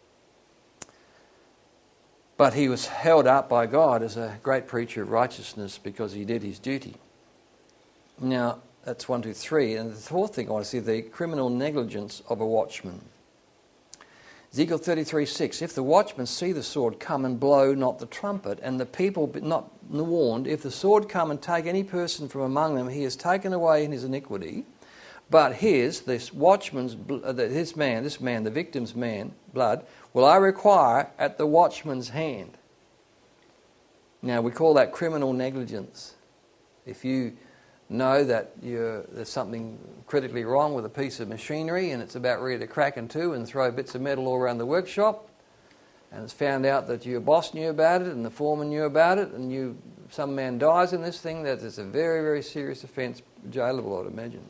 S2: But he was held up by God as a great preacher of righteousness because he did his duty. Now, that's one, two, three. And the fourth thing I want to see, the criminal negligence of a watchman. Ezekiel thirty-three six, if the watchman see the sword come and blow not the trumpet, and the people be not warned, if the sword come and take any person from among them, he is taken away in his iniquity. But his, this watchman's, this man, this man, the victim's man, blood, will I require at the watchman's hand. Now, we call that criminal negligence. If you know that you're, there's something critically wrong with a piece of machinery and it's about ready to crack in two and throw bits of metal all around the workshop, and it's found out that your boss knew about it and the foreman knew about it, and you, some man dies in this thing, that is a very, very serious offence, jailable, I'd imagine.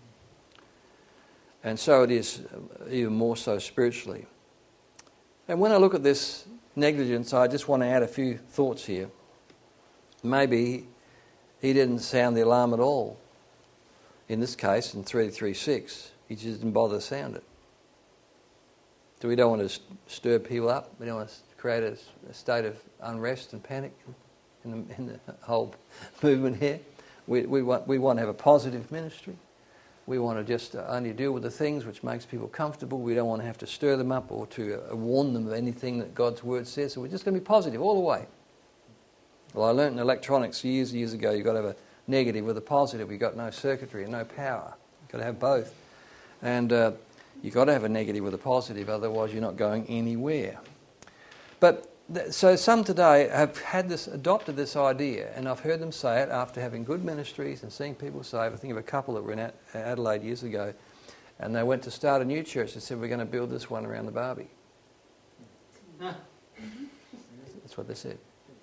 S2: And so it is even more so spiritually. And when I look at this negligence, I just want to add a few thoughts here. Maybe he didn't sound the alarm at all. In this case, in thirty-three six, he just didn't bother to sound it. So we don't want to stir people up. We don't want to create a, a state of unrest and panic in the, in the whole movement here. We, we, want, we want to have a positive ministry. We want to just only deal with the things which makes people comfortable. We don't want to have to stir them up or to uh, warn them of anything that God's word says. So we're just going to be positive all the way. Well, I learnt in electronics years years ago, you've got to have a negative with a positive. You've got no circuitry and no power. You've got to have both. And uh, you've got to have a negative with a positive, otherwise you're not going anywhere. But th- so some today have had this, adopted this idea, and I've heard them say it after having good ministries and seeing people saved. I think of a couple that were in Adelaide years ago, and they went to start a new church and said, we're going to build this one around the Barbie. That's what they said.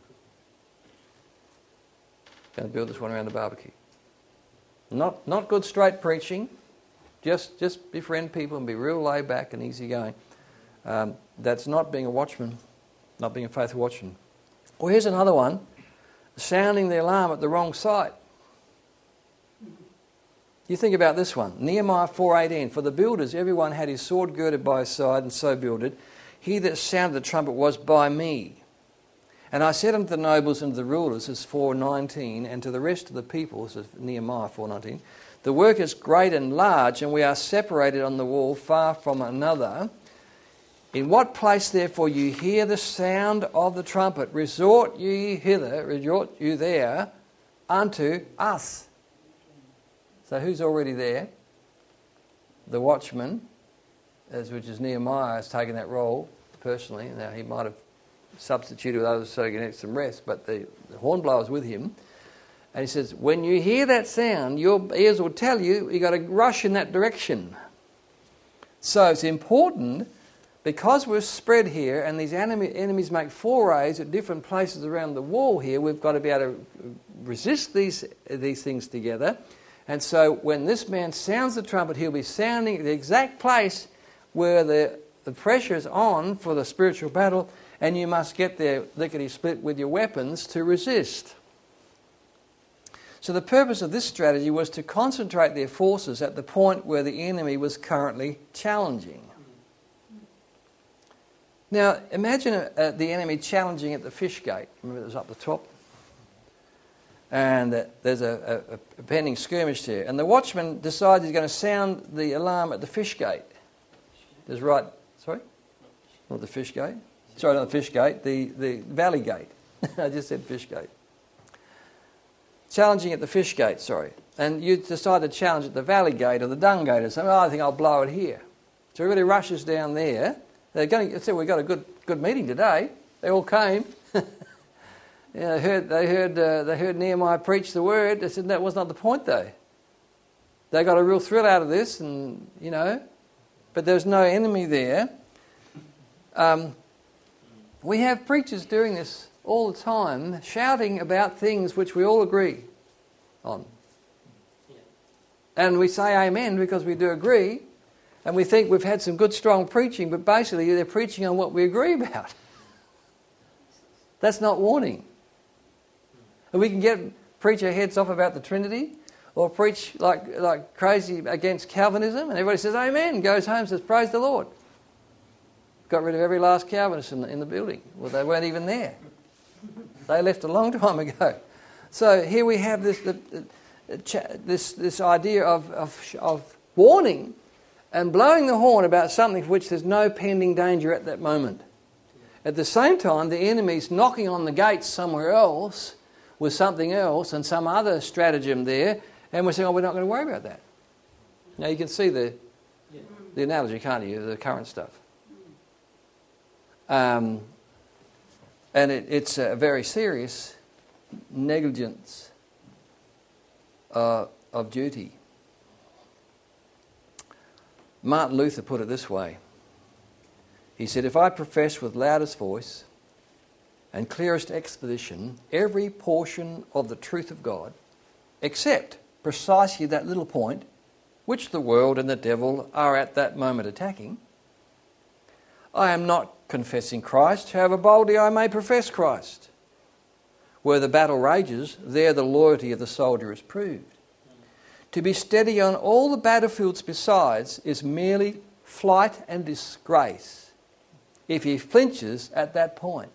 S2: Going to build this one around the barbecue. Not not good straight preaching. Just just befriend people and be real laid back and easygoing. Um, that's not being a watchman, not being a faithful watchman. Well, here's another one. Sounding the alarm at the wrong site. You think about this one. Nehemiah four eighteen. For the builders, everyone had his sword girded by his side and so builded. He that sounded the trumpet was by me. And I said unto the nobles and to the rulers, as four nineteen, and to the rest of the people, this is Nehemiah four nineteen, the work is great and large, and we are separated on the wall far from another. In what place, therefore, you hear the sound of the trumpet, resort ye hither, resort you there, unto us. So who's already there? The watchman, as which is Nehemiah, has taken that role personally. Now he might have substituted with others so he can get some rest, but the, the hornblower's with him. And he says, when you hear that sound, your ears will tell you, you've got to rush in that direction. So it's important, because we're spread here and these enemy, enemies make forays at different places around the wall here, we've got to be able to resist these, these things together. And so when this man sounds the trumpet, he'll be sounding the exact place where the, the pressure is on for the spiritual battle, and you must get there lickety-split with your weapons to resist. So the purpose of this strategy was to concentrate their forces at the point where the enemy was currently challenging. Now, imagine uh, the enemy challenging at the fish gate. Remember, it was up the top? And uh, there's a, a, a pending skirmish there. And the watchman decides he's going to sound the alarm at the fish gate. There's right, sorry? Not the fish gate. Sorry, not the fish gate, the, the valley gate. I just said fish gate. Challenging at the fish gate, sorry. And you decide to challenge at the valley gate or the dung gate and say, oh, I think I'll blow it here. So everybody rushes down there. They're going to say, we've got a good good meeting today. They all came. Yeah, they heard, they heard, uh, they heard Nehemiah preach the word. They said that was not the point, though. They got a real thrill out of this, and you know, but there's no enemy there. Um, we have preachers doing this all the time, shouting about things which we all agree on. Yeah. And we say amen because we do agree, and we think we've had some good, strong preaching, but basically they're preaching on what we agree about. That's not warning. And we can get preach our heads off about the Trinity, or preach like like crazy against Calvinism, and everybody says amen, goes home and says praise the Lord. Got rid of every last Calvinist in the, in the building. Well, they weren't even there. They left a long time ago. So here we have this the, the, this this idea of, of of warning and blowing the horn about something for which there's no pending danger at that moment. At the same time, the enemy's knocking on the gates somewhere else with something else and some other stratagem there, and we're saying, oh, we're not going to worry about that. Now you can see the the analogy, can't you, the current stuff. Um, and it, it's a very serious negligence uh, of duty. Martin Luther put it this way. He said, if I profess with loudest voice and clearest exposition every portion of the truth of God, except precisely that little point which the world and the devil are at that moment attacking, I am not confessing Christ, however boldly I may profess Christ. Where the battle rages, there the loyalty of the soldier is proved. To be steady on all the battlefields besides is merely flight and disgrace if he flinches at that point.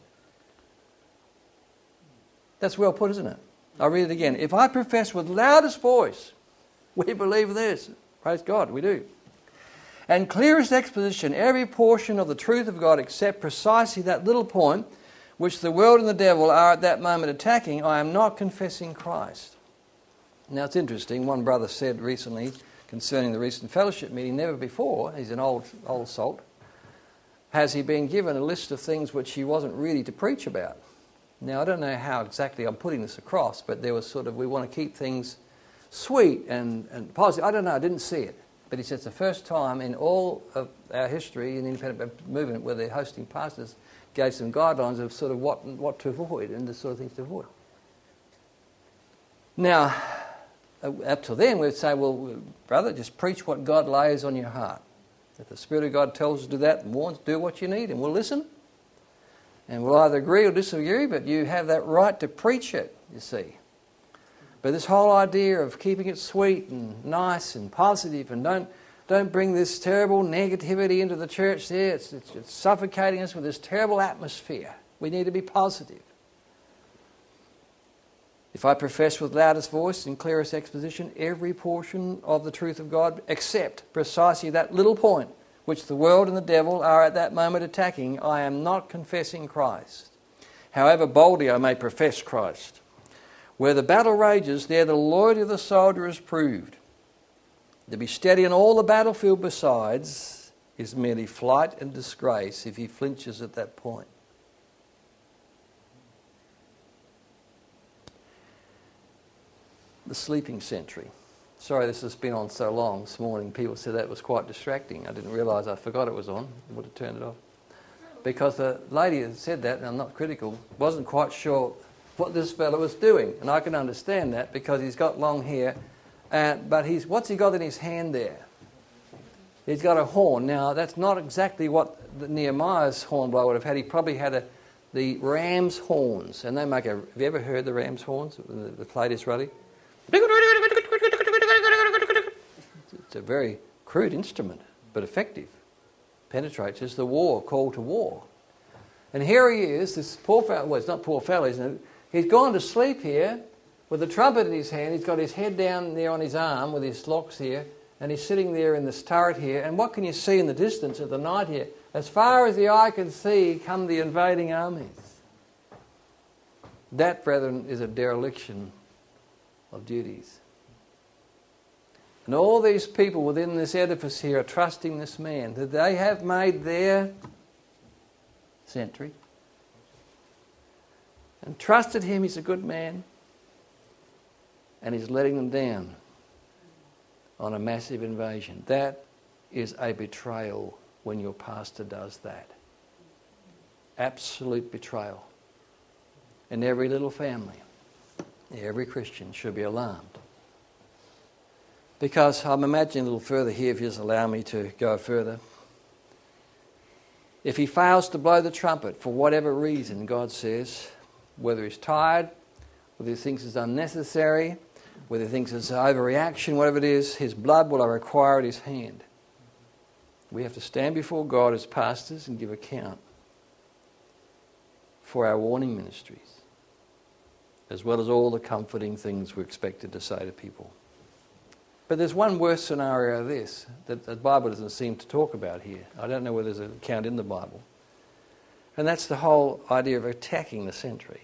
S2: That's well put, isn't it? I'll read it again. If I profess with loudest voice, we believe this. Praise God, we do. And clearest exposition, every portion of the truth of God except precisely that little point which the world and the devil are at that moment attacking, I am not confessing Christ. Now it's interesting, one brother said recently concerning the recent fellowship meeting, never before, he's an old old salt, has he been given a list of things which he wasn't really to preach about. Now I don't know how exactly I'm putting this across, but there was sort of, we want to keep things sweet and, and positive. I don't know, I didn't see it. But he said it's the first time in all of our history in the independent movement where the hosting pastors gave some guidelines of sort of what what to avoid and the sort of things to avoid. Now, up till then we'd say, well, brother, just preach what God lays on your heart. If the Spirit of God tells us to do that and warns, do what you need and we'll listen. And we'll either agree or disagree, but you have that right to preach it, you see. But this whole idea of keeping it sweet and nice and positive and don't don't bring this terrible negativity into the church there. It's, it's, it's suffocating us with this terrible atmosphere. We need to be positive. If I profess with loudest voice and clearest exposition every portion of the truth of God except precisely that little point which the world and the devil are at that moment attacking, I am not confessing Christ. However boldly I may profess Christ. Where the battle rages, there the loyalty of the soldier is proved. To be steady on all the battlefield besides is merely flight and disgrace if he flinches at that point. The sleeping sentry. Sorry this has been on so long this morning. People said that was quite distracting. I didn't realise I forgot it was on. I would have turned it off. Because the lady that said that, and I'm not critical, wasn't quite sure what this fellow was doing, and I can understand that because he's got long hair, uh, but he's what's he got in his hand there? He's got a horn. Now that's not exactly what the Nehemiah's horn blower would have had. He probably had a, the ram's horns, and they make a. Have you ever heard the ram's horns? The, the plate is ready. It's a very crude instrument, but effective. Penetrates. It's the war call to war. And here he is, this poor fellow. Well, it's not poor fellow, isn't it? He's gone to sleep here with a trumpet in his hand. He's got his head down there on his arm with his locks here. And he's sitting there in this turret here, and what can you see in the distance at the night here? As far as the eye can see come the invading armies. That, brethren, is a dereliction of duties. And all these people within this edifice here are trusting this man, that they have made their sentry, and trusted him. He's a good man, and he's letting them down on a massive invasion. That is a betrayal when your pastor does that. Absolute betrayal. And every little family, every Christian should be alarmed. Because I'm imagining a little further here, if you just allow me to go further. If he fails to blow the trumpet for whatever reason, God says, whether he's tired, whether he thinks it's unnecessary, whether he thinks it's overreaction, whatever it is, his blood will require at his hand. We have to stand before God as pastors and give account for our warning ministries, as well as all the comforting things we're expected to say to people. But there's one worse scenario of this that the Bible doesn't seem to talk about here. I don't know whether there's an account in the Bible. And that's the whole idea of attacking the sentry.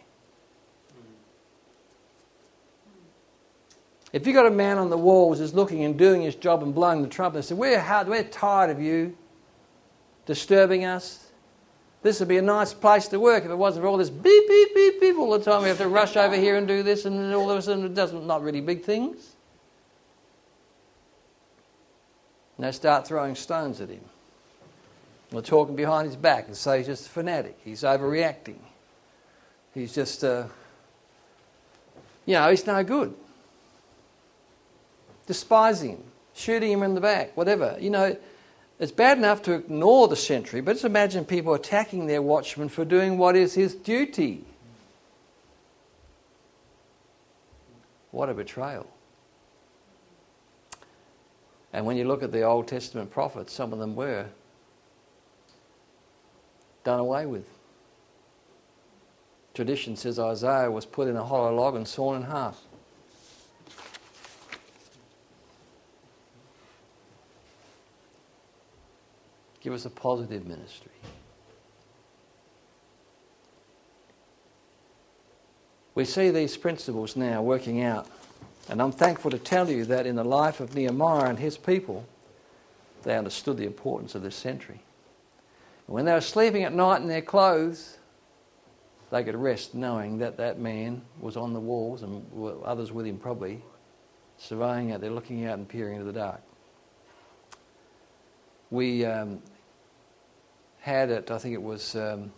S2: If you've got a man on the walls who's looking and doing his job and blowing the trumpet and say, we're hard, we're tired of you disturbing us. This would be a nice place to work if it wasn't for all this beep, beep, beep, beep all the time. We have to rush over here and do this and all of a sudden it doesn't, not really big things. And they start throwing stones at him. Or talking behind his back and say he's just a fanatic. He's overreacting. He's just, uh, you know, he's no good. Despising him, shooting him in the back, whatever. You know, it's bad enough to ignore the sentry, but just imagine people attacking their watchman for doing what is his duty. What a betrayal. And when you look at the Old Testament prophets, some of them were done away with. Tradition says Isaiah was put in a hollow log and sawn in half. Give us a positive ministry. We see these principles now working out. And I'm thankful to tell you that in the life of Nehemiah and his people, they understood the importance of this sentry. And when they were sleeping at night in their clothes, they could rest knowing that that man was on the walls and others with him probably, surveying out there, looking out and peering into the dark. We um, had it, I think it was um,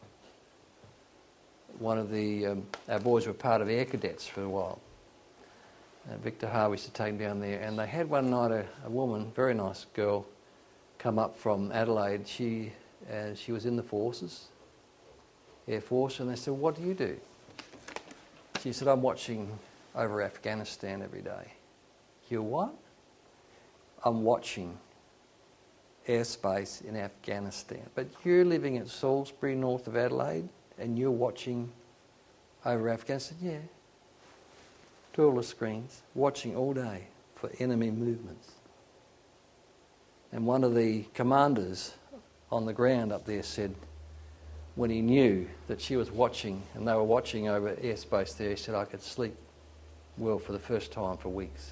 S2: one of the, um, our boys were part of Air Cadets for a while. Uh, Victor Harvey used to take them down there, and they had one night a, a woman, very nice girl, come up from Adelaide. She uh, she was in the forces, Air Force, and they said, "What do you do?" She said, "I'm watching over Afghanistan every day." "You what?" "I'm watching airspace in Afghanistan." "But you're living at Salisbury, north of Adelaide, and you're watching over Afghanistan?" "Yeah. To all the screens, watching all day for enemy movements." And one of the commanders on the ground up there said, when he knew that she was watching, and they were watching over airspace there, he said, "I could sleep well for the first time for weeks."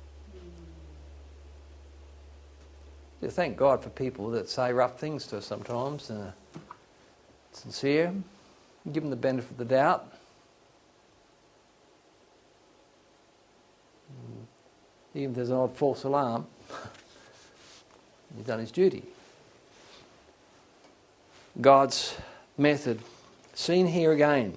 S2: So thank God for people that say rough things to us sometimes, uh, sincere, give them the benefit of the doubt. Even if there's an odd false alarm, he's done his duty. God's method, seen here again.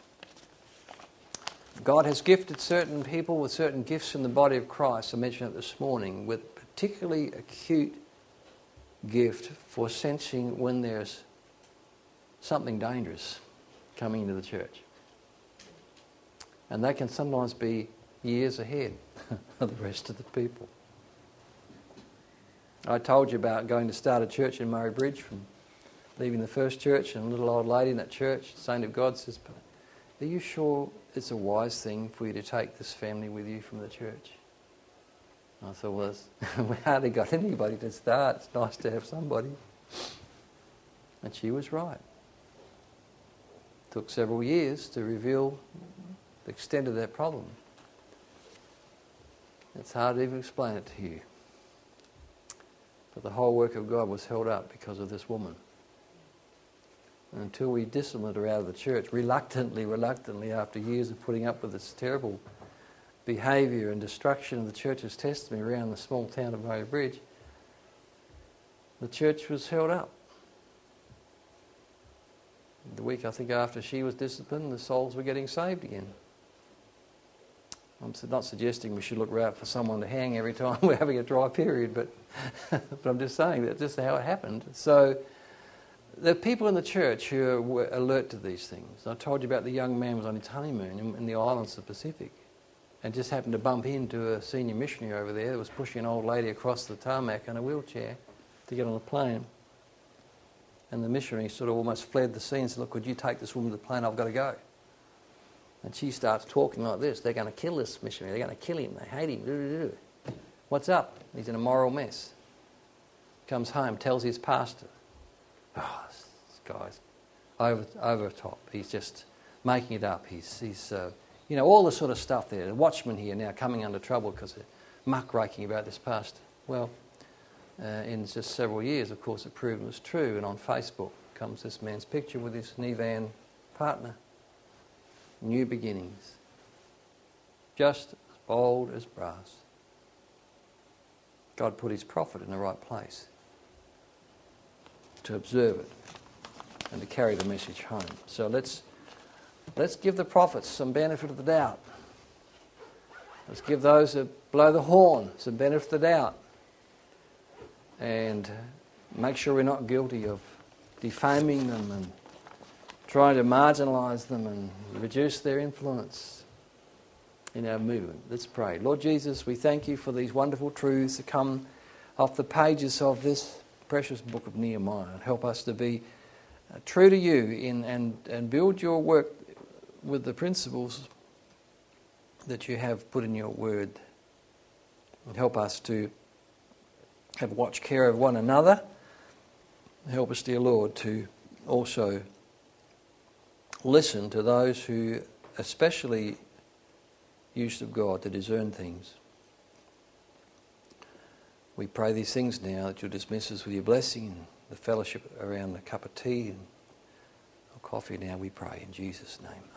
S2: God has gifted certain people with certain gifts in the body of Christ, I mentioned it this morning, with particularly acute gift for sensing when there's something dangerous coming into the church. And they can sometimes be years ahead of the rest of the people. I told you about going to start a church in Murray Bridge, from leaving the first church, and a little old lady in that church, Saint of God, says, "Are you sure it's a wise thing for you to take this family with you from the church?" I thought, well, it's, we hardly got anybody to start. It's nice to have somebody. And she was right. It took several years to reveal the extent of that problem. It's hard to even explain it to you. But the whole work of God was held up because of this woman. And until we disciplined her out of the church, reluctantly, reluctantly, after years of putting up with this terrible behaviour and destruction of the church's testimony around the small town of Murray Bridge, the church was held up. The week, I think, after she was disciplined, the souls were getting saved again. I'm not suggesting we should look out for someone to hang every time we're having a dry period, but but I'm just saying that's just how it happened. So there are people in the church who are alert to these things. I told you about the young man who was on his honeymoon in, in the islands of the Pacific and just happened to bump into a senior missionary over there that was pushing an old lady across the tarmac in a wheelchair to get on the plane. And the missionary sort of almost fled the scene and said, look, could you take this woman to the plane? I've got to go. And she starts talking like this. They're going to kill this missionary. They're going to kill him. They hate him. What's up? He's in a moral mess. Comes home, tells his pastor, oh, this guy's over, over the top. He's just making it up. He's, he's uh, you know, all the sort of stuff there. The watchman here now coming under trouble because they're muckraking about this pastor. Well, uh, in just several years, of course, it proved it was true. And on Facebook comes this man's picture with his Nevan partner. New beginnings. Just as bold as brass. God put his prophet in the right place to observe it and to carry the message home. So let's let's give the prophets some benefit of the doubt. Let's give those that blow the horn some benefit of the doubt. And make sure we're not guilty of defaming them and trying to marginalise them and reduce their influence in our movement. Let's pray. Lord Jesus, we thank you for these wonderful truths that come off the pages of this precious book of Nehemiah. And help us to be uh, true to you in and, and build your work with the principles that you have put in your word. And help us to have watch care of one another. Help us, dear Lord, to also listen to those who especially used of God to discern things. We pray these things now that you'll dismiss us with your blessing and the fellowship around a cup of tea and coffee now, we pray in Jesus' name.